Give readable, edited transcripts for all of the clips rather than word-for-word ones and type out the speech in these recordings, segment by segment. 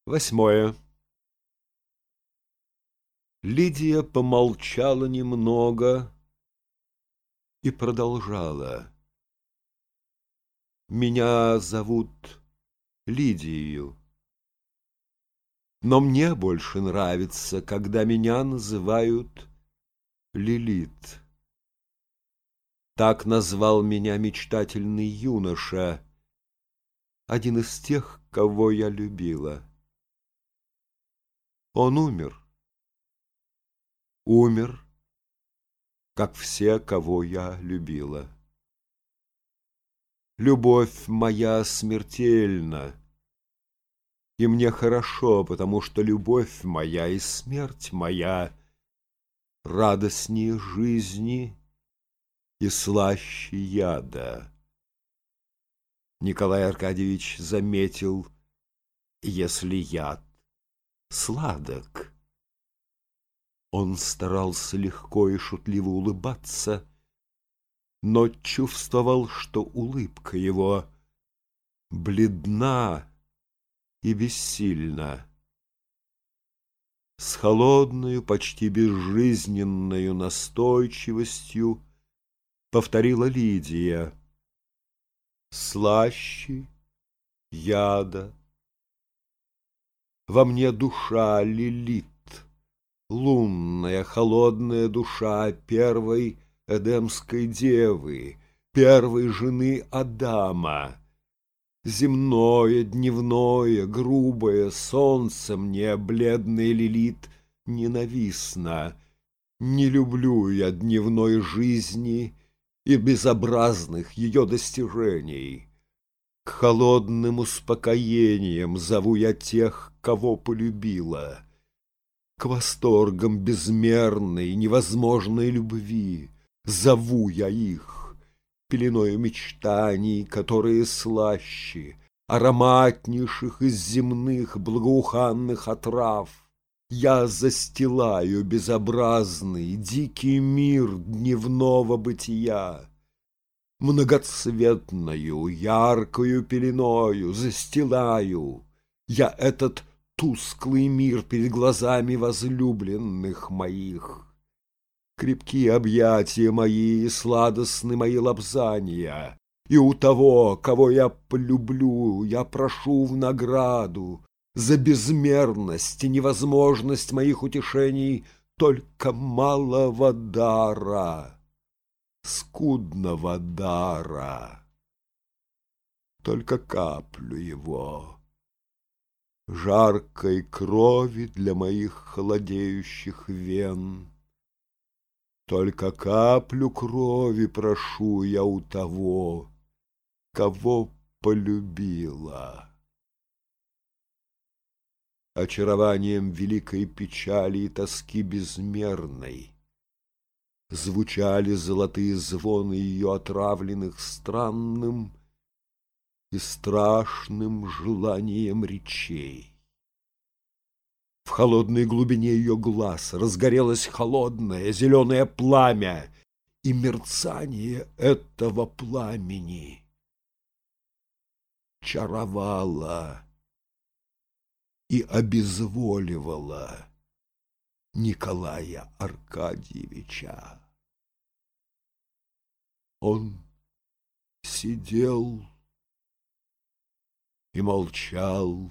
8. Лидия помолчала немного и продолжала. Меня зовут Лидией, но мне больше нравится, когда меня называют Лилит. Так назвал меня мечтательный юноша, один из тех, кого я любила. Он умер, как все, кого я любила. Любовь моя смертельна, и мне хорошо, потому что любовь моя и смерть моя радостнее жизни и слаще яда. Николай Аркадьевич заметил, если яд сладок. Он старался легко и шутливо улыбаться, но чувствовал, что улыбка его бледна и бессильна. С холодною, почти безжизненною настойчивостью повторила Лидия: слаще яда. Во мне душа Лилит, лунная, холодная душа первой эдемской девы, первой жены Адама. Земное, дневное, грубое солнце мне, бледная Лилит, ненавистно. Не люблю я дневной жизни и безобразных ее достижений. К холодным успокоениям зову я тех, кого полюбила. К восторгам безмерной, невозможной любви зову я их, пеленою мечтаний, которые слаще, ароматнейших из земных благоуханных отрав. Я застилаю безобразный, дикий мир дневного бытия. Многоцветною, яркою пеленою застилаю я этот тусклый мир перед глазами возлюбленных моих. Крепкие объятия мои и сладостны мои лобзания, и у того, кого я полюблю, я прошу в награду за безмерность и невозможность моих утешений только малого дара, скудного дара, только каплю его, жаркой крови для моих холодеющих вен. Только каплю крови прошу я у того, кого полюбила. Очарованием великой печали и тоски безмерной звучали золотые звоны ее отравленных странным и страшным желанием речей. В холодной глубине ее глаз разгорелось холодное зеленое пламя, и мерцание этого пламени чаровало и обезволивало Николая Аркадьевича. Он сидел и молчал,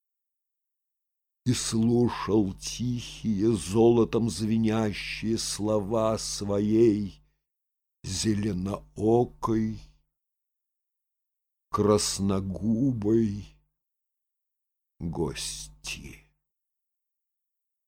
и слушал тихие, золотом звенящие слова своей зеленоокой, красногубой гости.